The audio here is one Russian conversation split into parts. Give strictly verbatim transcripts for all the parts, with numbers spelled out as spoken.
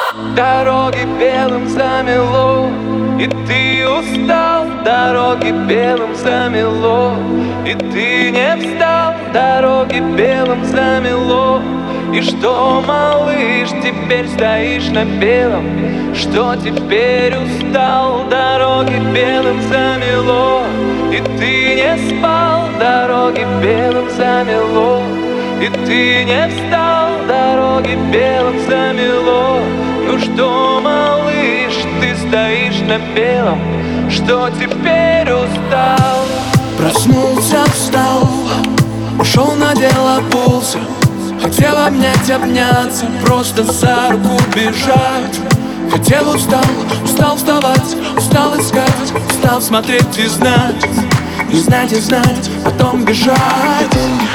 Дороги белым замело, и ты устал. Дороги белым замело, и ты не встал. Дороги белым замело. И что, малыш, теперь стоишь на белом? Что теперь устал? Дороги белым замело, и ты не спал. Дороги белым замело, и ты не встал. Дороги белым замело. Ну что, малыш, ты стоишь на белом? Что теперь устал? Проснулся, встал, ушел, надел, обулся. Хотел обнять, обняться, просто за руку бежать. Хотел, устал, устал вставать, устал искать, устал смотреть и знать. И знать, и знать, потом бежать.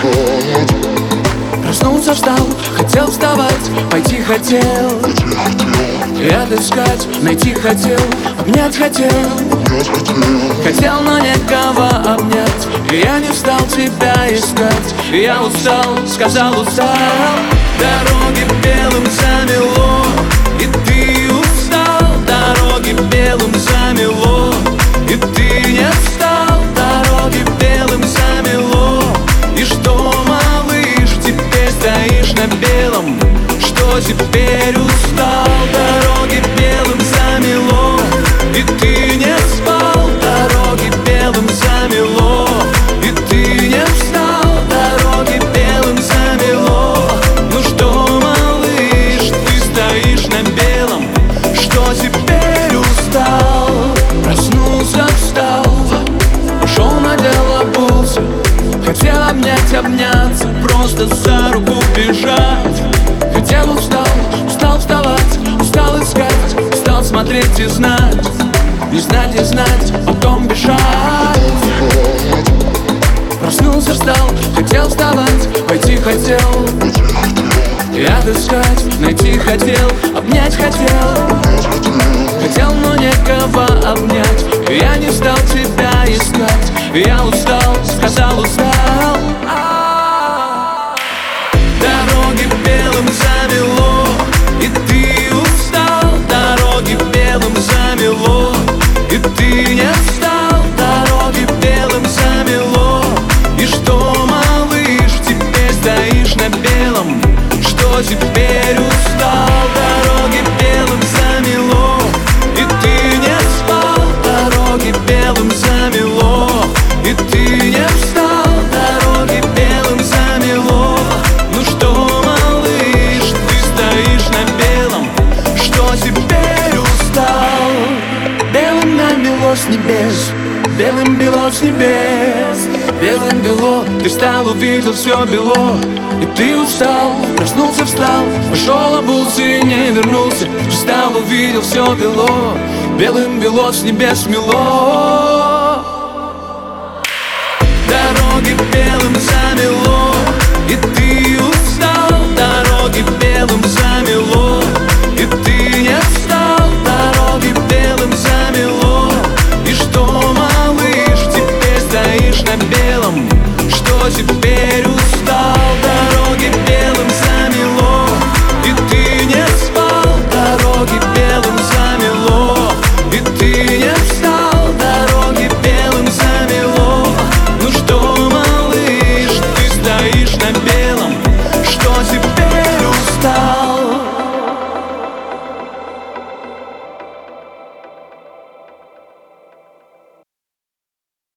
Проснулся, встал, хотел вставать, пойти хотел, и отыскать, найти хотел, обнять хотел. Хотел, но некого обнять, и я не стал тебя искать. И я устал, сказал устал. Дороги белым замело, и ты устал. Дороги белым замело, и ты не встал. Дороги белым замело. И что, малыш, теперь стоишь на белом? Что теперь устал? Дороги белым замело, и ты не спал. Дороги белым замело, и ты не встал. Дороги белым замело. Ну что, малыш, ты стоишь на белом? Что теперь устал? Проснулся, встал, ушел, надел, обулся. Хотел обнять, обняться, просто за руку бежать. Хотел, устал, устал вставать, устал искать, устал смотреть и знать. Не знать, и знать, потом бежать. Проснулся, встал, хотел вставать, пойти хотел, и отыскать, найти хотел, обнять хотел. Хотел, но некого обнять, и я не стал тебя искать. И я устал, сказал устал. Дороги белым замело, и ты устал. Дороги белым замело, и ты не встал. Дороги белым замело. И что, малыш, теперь стоишь на белом? Что теперь устал? Дороги белым замело, и ты не спал. Дороги белым замело, и ты не встал. Дороги белым замело. Ну что, малыш, ты стоишь на белом? Что теперь устал? Белым намело с небес, белым бело с небес. Белым бело, ты встал, увидел все бело. И ты устал, проснулся, встал, пошел, обулся и не вернулся. Встал, увидел все бело. Белым бело с небес мело. Дороги белым замело, и ты устал. Дороги белым замело.